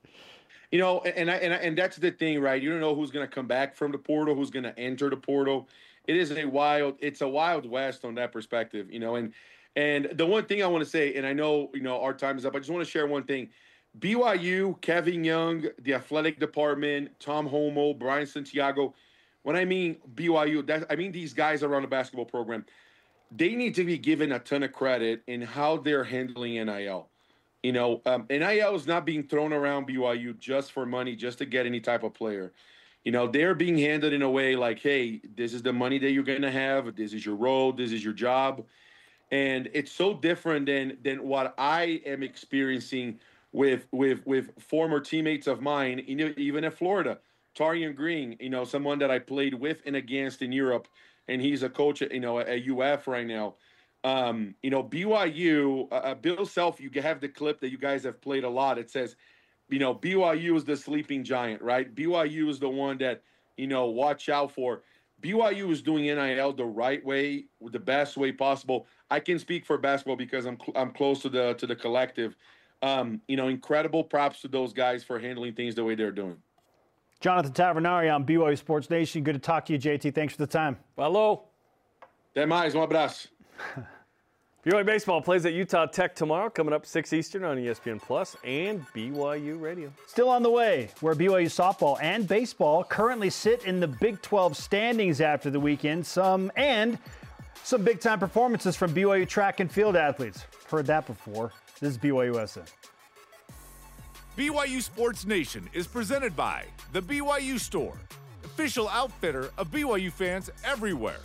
You know, and I, and I, and that's the thing, right? You don't know who's going to come back from the portal, who's going to enter the portal. It is a wild, it's a wild west on that perspective, you know. And and the one thing I want to say, and I know, you know, our time is up. I just want to share one thing. B Y U, Kevin Young, the athletic department, Tom Homo, Brian Santiago. When I mean B Y U, that, I mean these guys around the basketball program. They need to be given a ton of credit in how they're handling N I L. You know, um, N I L is not being thrown around B Y U just for money, just to get any type of player. You know, they're being handled in a way like, hey, this is the money that you're going to have. This is your role. This is your job. And it's so different than than what I am experiencing with with with former teammates of mine, you know, even at Florida. Tarian Green, you know, someone that I played with and against in Europe, and he's a coach, at, you know, at U F right now. Um, you know, B Y U, uh, Bill Self, you have the clip that you guys have played a lot. It says, you know, B Y U is the sleeping giant, right? B Y U is the one that, you know, watch out for. B Y U is doing N I L the right way, the best way possible. I can speak for basketball because I'm cl- I'm close to the to the collective. Um, you know, incredible props to those guys for handling things the way they're doing. Jonathan Tavernari on B Y U Sports Nation. Good to talk to you, J T. Thanks for the time. Hello. Até mais, um abraço. B Y U Baseball plays at Utah Tech tomorrow, coming up six Eastern on E S P N Plus and B Y U Radio. Still on the way, where B Y U softball and baseball currently sit in the Big twelve standings after the weekend. Some and some big-time performances from B Y U track and field athletes. Heard that before. This is B Y U S N. B Y U Sports Nation is presented by The B Y U Store, official outfitter of B Y U fans everywhere.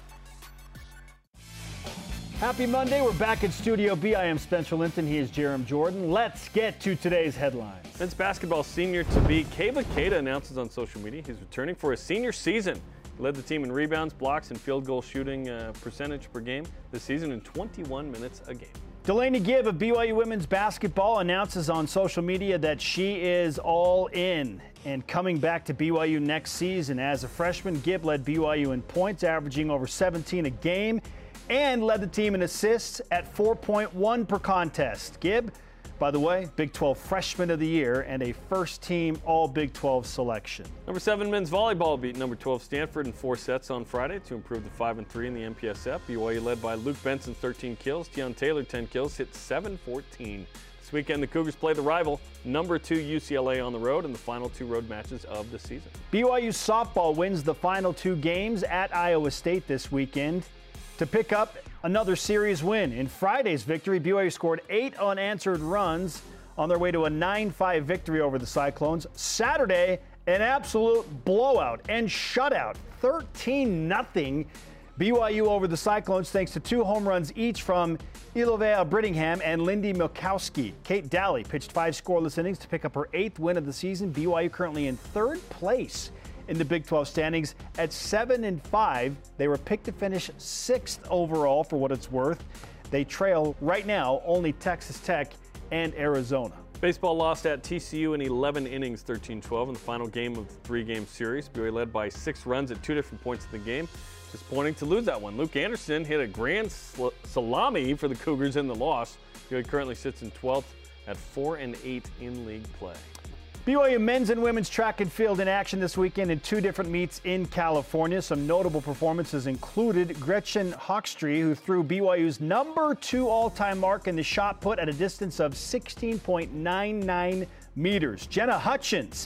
Happy Monday. We're back in Studio B. I am Spencer Linton. He is Jerem Jordan. Let's get to today's headlines. Men's basketball senior-to-be Keba Keita announces on social media he's returning for his senior season. He led the team in rebounds, blocks, and field goal shooting uh, percentage per game this season in twenty-one minutes a game. Delaney Gibb of B Y U women's basketball announces on social media that she is all in and coming back to B Y U next season. As a freshman, Gibb led B Y U in points, averaging over seventeen a game, and led the team in assists at four point one per contest. Gibb, by the way, Big twelve Freshman of the Year and a first-team All-Big twelve selection. Number seven men's volleyball beat number twelve Stanford in four sets on Friday to improve to five and three in the M P S F. B Y U led by Luke Benson, thirteen kills. Deion Taylor, ten kills, hit seven fourteen. This weekend, the Cougars play the rival, number two U C L A on the road in the final two road matches of the season. B Y U softball wins the final two games at Iowa State this weekend to pick up another series win. In Friday's victory, B Y U scored eight unanswered runs on their way to a nine five victory over the Cyclones. Saturday, an absolute blowout and shutout, thirteen nothing B Y U over the Cyclones thanks to two home runs each from Ilovea Brittingham and Lindy Milkowski. Kate Daly pitched five scoreless innings to pick up her eighth win of the season. B Y U currently in third place in the Big twelve standings at seven and five. They were picked to finish sixth overall for what it's worth. They trail right now only Texas Tech and Arizona. Baseball lost at T C U in eleven innings, thirteen twelve in the final game of the three-game series. B Y U led by six runs at two different points in the game. Disappointing to lose that one. Luke Anderson hit a grand sl- salami for the Cougars in the loss. B Y U currently sits in twelfth at four and eight in league play. B Y U men's and women's track and field in action this weekend in two different meets in California. Some notable performances included Gretchen Hochstree, who threw B Y U's number two all-time mark in the shot put at a distance of sixteen point nine nine meters. Jenna Hutchins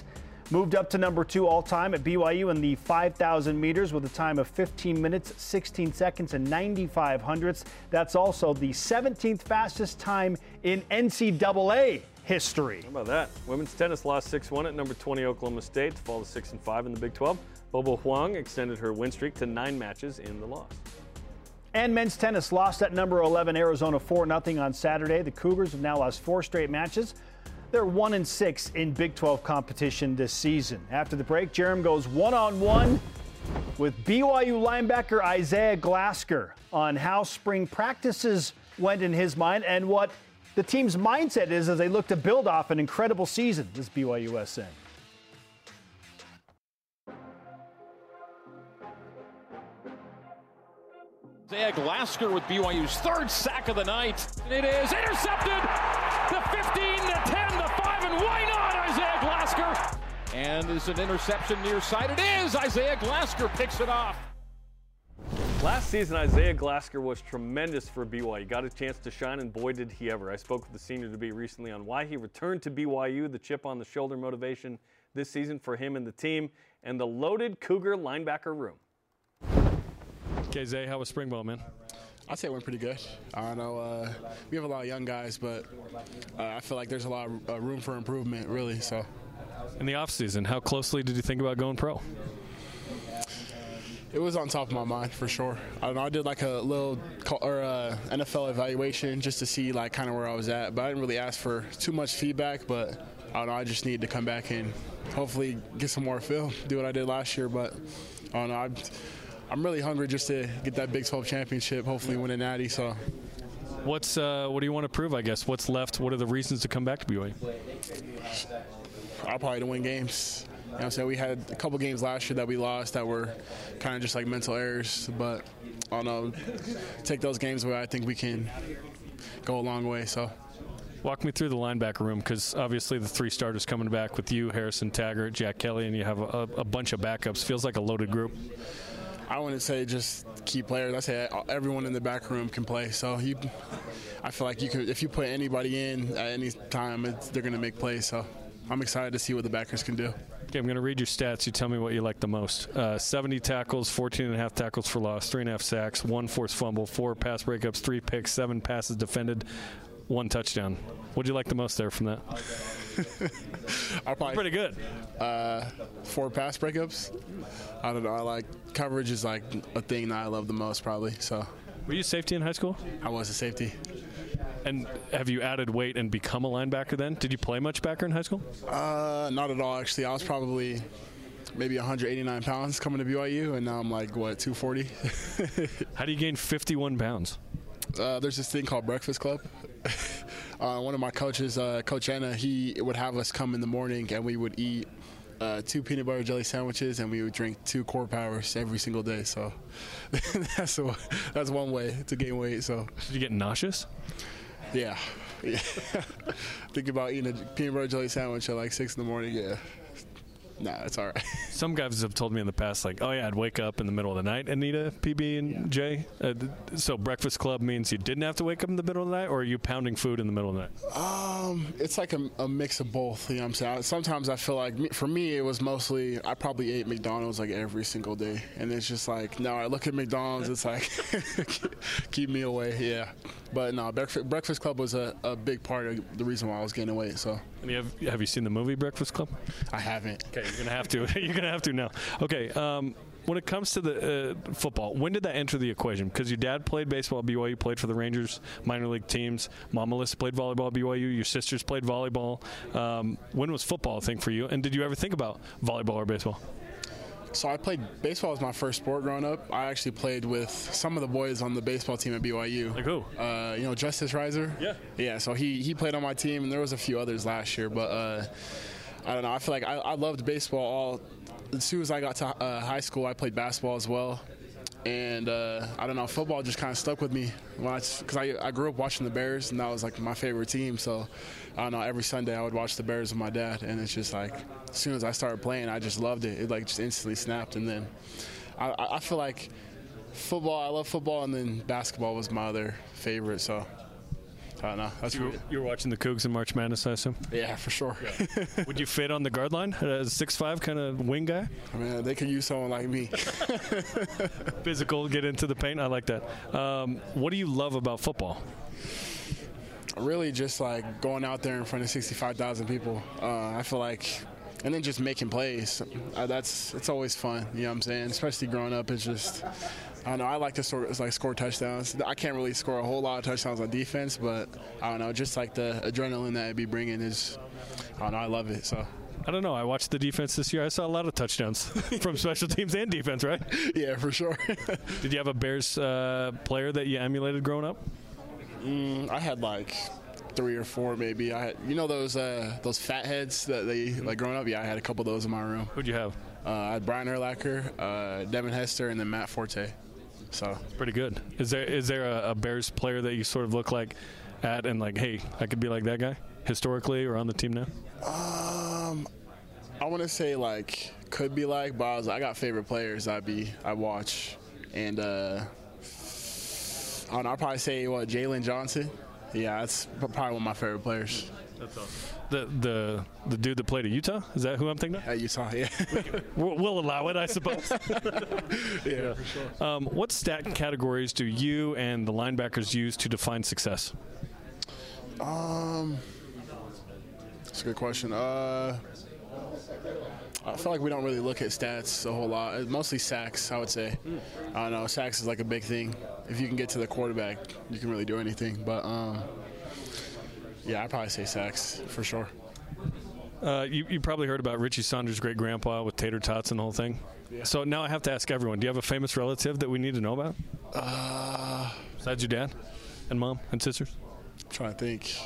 moved up to number two all-time at B Y U in the five thousand meters with a time of fifteen minutes, sixteen seconds, and ninety-five hundredths. That's also the seventeenth fastest time in N C double A history. How about that? Women's tennis lost six one at number twenty Oklahoma State to fall to six and five in the Big twelve. Bobo Huang extended her win streak to nine matches in the loss. And men's tennis lost at number eleven Arizona four nothing on Saturday. The Cougars have now lost four straight matches. They're one and six in Big twelve competition this season. After the break, Jerem goes one-on-one with B Y U linebacker Isaiah Glasker on how spring practices went in his mind and what the team's mindset is as they look to build off an incredible season this B Y U S N. Isaiah Glasker with B Y U's third sack of the night. It is intercepted. The fifteen, the ten, the five, and why not Isaiah Glasker? And is an interception near side? It is. Isaiah Glasker picks it off. Last season, Isaiah Glasker was tremendous for B Y U. Got a chance to shine, and boy, did he ever. I spoke with the senior to be recently on why he returned to B Y U, the chip on the shoulder motivation this season for him and the team, and the loaded Cougar linebacker room. Okay, Zay, how was spring ball, man? I'd say it went pretty good. I know uh, we have a lot of young guys, but uh, I feel like there's a lot of uh, room for improvement, really. So, in the offseason, how closely did you think about going pro? It was on top of my mind for sure. I don't know. I did like a little or uh, N F L evaluation just to see like kind of where I was at, but I didn't really ask for too much feedback. But I don't know. I just needed to come back and hopefully get some more film, do what I did last year. But I don't know. I, I'm really hungry just to get that Big twelve championship, hopefully win a natty. So, what's uh, what do you want to prove? I guess what's left? What are the reasons to come back to B Y U? I'll probably to win games. You know what I'm saying? We had a couple games last year that we lost that were kind of just like mental errors, but I don't know. Take those games away, I think we can go a long way. So. Walk me through the linebacker room, because obviously the three starters coming back with you, Harrison Taggart, Jack Kelly, and you have a, a bunch of backups. Feels like a loaded group. I wouldn't say just key players. I say everyone in the back room can play. So you, I feel like you could, if you put anybody in at any time, it's, they're going to make plays. So I'm excited to see what the backers can do. Okay, I'm going to read your stats. You tell me what you like the most. Uh, seventy tackles, fourteen and a half tackles for loss, three and a half sacks, one forced fumble, four pass breakups, three picks, seven passes defended, one touchdown. What do you like the most there from that? I'll probably, pretty good. Uh, four pass breakups. I don't know. I like coverage is like a thing that I love the most, probably. So. Were you safety in high school? I was a safety. And have you added weight and become a linebacker then? Did you play much backer in high school? Uh, not at all, actually. I was probably maybe one hundred eighty-nine pounds coming to B Y U, and now I'm like, what, two forty? How do you gain fifty-one pounds? Uh, there's this thing called Breakfast Club. uh, one of my coaches, uh, Coach Anna, he would have us come in the morning, and we would eat uh, two peanut butter jelly sandwiches, and we would drink two core powers every single day. So that's a, that's one way to gain weight. So did you get nauseous? Yeah. yeah. Think about eating a peanut butter jelly sandwich at like six in the morning. Yeah. Nah, it's all right. Some guys have told me in the past, like, oh, yeah, I'd wake up in the middle of the night and eat a P B and J. Uh, so Breakfast Club means you didn't have to wake up in the middle of the night, or are you pounding food in the middle of the night? Um, it's like a, a mix of both, you know what I'm saying? Sometimes I feel like, for me, it was mostly, I probably ate McDonald's like every single day. And it's just like, now I look at McDonald's, it's like, keep me away, yeah. But no, Breakfast, Breakfast Club was a, a big part of the reason why I was gaining weight, so. And you have, have you seen the movie Breakfast Club? I haven't. Okay, you're going to have to. You're going to have to now. Okay, um, when it comes to the uh, football, when did that enter the equation? Because your dad played baseball at B Y U, played for the Rangers minor league teams. Mom Melissa played volleyball at B Y U. Your sisters played volleyball. Um, when was football a thing for you? And did you ever think about volleyball or baseball? So I played baseball as my first sport growing up. I actually played with some of the boys on the baseball team at B Y U. Like who? Uh, you know, Justice Reiser? Yeah. Yeah, so he, he played on my team, and there was a few others last year. But uh, I don't know. I feel like I, I loved baseball all. As soon as I got to uh, high school, I played basketball as well. And uh, I don't know, football just kind of stuck with me because I, I, I grew up watching the Bears, and that was like my favorite team. So I don't know, every Sunday I would watch the Bears with my dad, and it's just like as soon as I started playing, I just loved it. It like just instantly snapped. And then I, I feel like football, I love football, and then basketball was my other favorite. So I don't know. That's you, were, you were watching the Cougs in March Madness, I assume? Yeah, for sure. Yeah. Would you fit on the guard line as a six five kind of wing guy? I mean, they could use someone like me. Physical, get into the paint. I like that. Um, what do you love about football? Really just like going out there in front of sixty-five thousand people. Uh, I feel like, and then just making plays. Uh, that's it's always fun. You know what I'm saying? Especially growing up, it's just I don't know. I like to score, like score touchdowns. I can't really score a whole lot of touchdowns on defense, but I don't know. Just like the adrenaline that it'd be bringing is, I don't know. I love it. So. I don't know. I watched the defense this year. I saw a lot of touchdowns from special teams and defense, right? Yeah, for sure. Did you have a Bears uh, player that you emulated growing up? Mm, I had like three or four, maybe. I had, you know, those uh, those fat heads that they like growing up. Yeah, I had a couple of those in my room. Who'd you have? Uh, I had Brian Urlacher, uh, Devin Hester, and then Matt Forte. So pretty good. Is there is there a, a Bears player that you sort of look like at and like, hey, I could be like that guy historically or on the team now? Um, I want to say like could be like, but I, was, I got favorite players I'd be I watch, and uh, I don't know, I'll probably say what Jalen Johnson. Yeah, that's probably one of my favorite players. That's awesome. The the the dude that played at Utah, is that who I'm thinking of? At Utah, yeah. we'll, we'll allow it, I suppose. yeah, yeah, for sure. Um, what stat categories do you and the linebackers use to define success? Um, that's a good question. Uh, I feel like we don't really look at stats a whole lot. It's mostly sacks, I would say. I don't know. Sacks is like a big thing. If you can get to the quarterback, you can really do anything. But um, yeah, I'd probably say sacks for sure. Uh, you, you probably heard about Richie Saunders' great grandpa with tater tots and the whole thing. Yeah. So now I have to ask everyone: do you have a famous relative that we need to know about? Uh, Besides your dad and mom and sisters? I'm trying to think.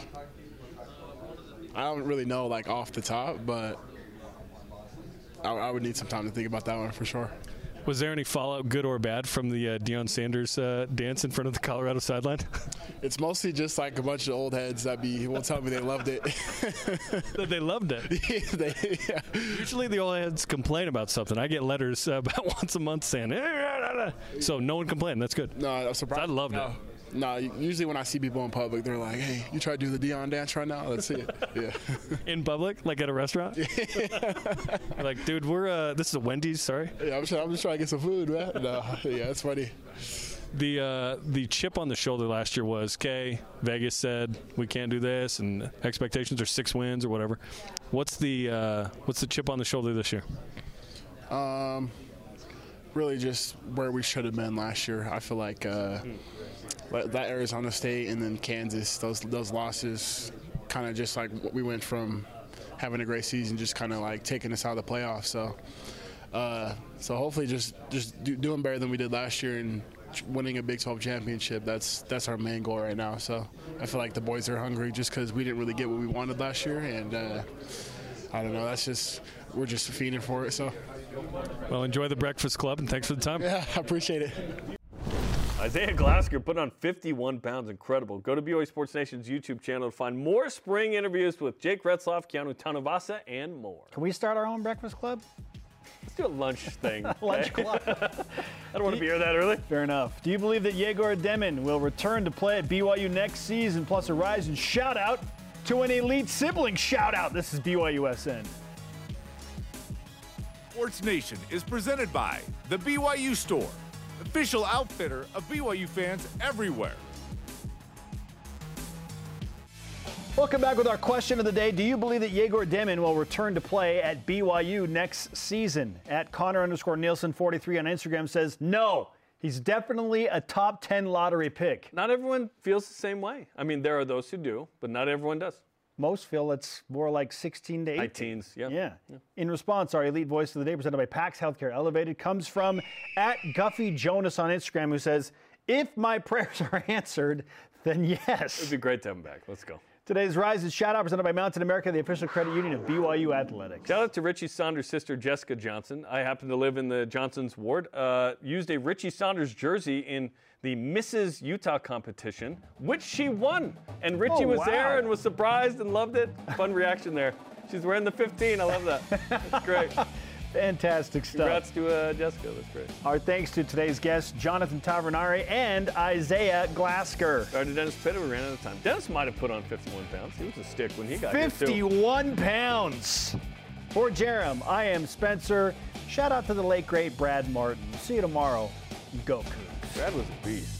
I don't really know like off the top, but I, I would need some time to think about that one for sure. Was there any fallout, good or bad, from the uh, Deion Sanders uh, dance in front of the Colorado sideline? It's mostly just like a bunch of old heads that be will tell me they loved it. That they loved it. Yeah, they, yeah. Usually the old heads complain about something. I get letters uh, about once a month saying, eh, so no one complained. That's good. No, I'm surprised. I loved no. it. No, usually when I see people in public, they're like, hey, you try to do the Deion dance right now? Let's see it. Yeah. In public? Like at a restaurant? Yeah. Like, dude, we're, uh, this is a Wendy's, sorry. Yeah, I'm, trying, I'm just trying to get some food, man. No, yeah, it's funny. The uh, the chip on the shoulder last year was, okay, Vegas said we can't do this, and expectations are six wins or whatever. What's the uh, what's the chip on the shoulder this year? Um, really just where we should have been last year. I feel like uh, hmm. that Arizona State and then Kansas, those those losses, kind of just like we went from having a great season, just kind of like taking us out of the playoffs. So, uh, so hopefully, just just do, doing better than we did last year and winning a Big twelve championship. That's that's our main goal right now. So I feel like the boys are hungry just because we didn't really get what we wanted last year, and uh, I don't know. That's just we're just feeding for it. So, well, enjoy the Breakfast Club and thanks for the time. Yeah, I appreciate it. Isaiah Glasker put on fifty-one pounds. Incredible. Go to B Y U Sports Nation's YouTube channel to find more spring interviews with Jake Retzloff, Keanu Tanuvasa, and more. Can we start our own Breakfast Club? Let's do a lunch thing. Lunch okay? club. I don't want to be here that early. Fair enough. Do you believe that Yegor Demin will return to play at B Y U next season? Plus a rise in shout out to an elite sibling shout out. This is B Y U S N. Sports Nation is presented by the B Y U Store, official outfitter of B Y U fans everywhere. Welcome back with our question of the day. Do you believe that Yegor Demin will return to play at B Y U next season? At Connor underscore Nielsen forty-three on Instagram says, no, he's definitely a top ten lottery pick. Not everyone feels the same way. I mean, there are those who do, but not everyone does. Most feel it's more like sixteen to eighteen. High teens, yeah. yeah. Yeah. In response, our elite voice of the day presented by PAX Healthcare Elevated comes from at Guffy Jonas on Instagram, who says, if my prayers are answered, then yes. It would be great to have him back. Let's go. Today's Rise is shout out presented by Mountain America, the official credit union of B Y U Athletics. Shout out to Richie Saunders' sister, Jessica Johnson. I happen to live in the Johnson's ward. Uh, used a Richie Saunders jersey in the Missus Utah competition, which she won. And Richie oh, was wow. there and was surprised and loved it. Fun reaction there. She's wearing the fifteen. I love that. That's great. Fantastic stuff. Congrats to uh, Jessica. That's great. Our thanks to today's guests, Jonathan Tavernari and Isaiah Glasker. Started Dennis Pitta. We ran out of time. Dennis might have put on fifty-one pounds. He was a stick when he got fifty-one here, too. pounds. For Jerem, I am Spencer. Shout out to the late, great Brad Martin. See you tomorrow. Go Cougs. Brad was a beast.